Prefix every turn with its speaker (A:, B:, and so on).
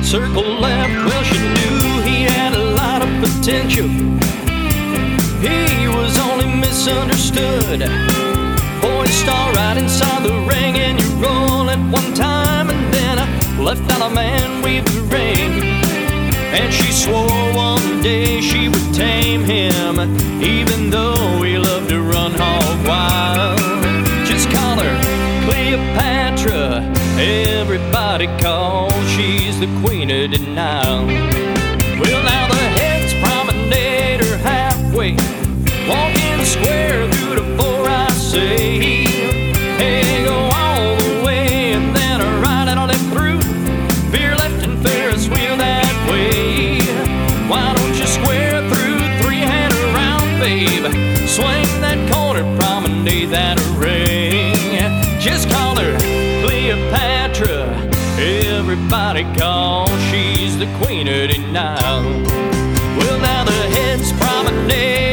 A: circle left. Well, she knew he had a lot of potential. He was only misunderstood. Boys star right inside the ring, and you roll at one time, and then left out a man with the ring. And she swore one day she would tame him, even though he loved to run hog wild. Just call her Cleopatra, everybody calls she's the queen of denial. Well, now the heads promenade her halfway, walking square through the four, I say. Hey, go all the way and then ride it on it through. Veer left and Ferris wheel that way. Why don't you square through, three-hand around, babe? Swing that corner, promenade that ring. Just call her Cleopatra, everybody calls she's the queen of denial. Well, now the heads promenade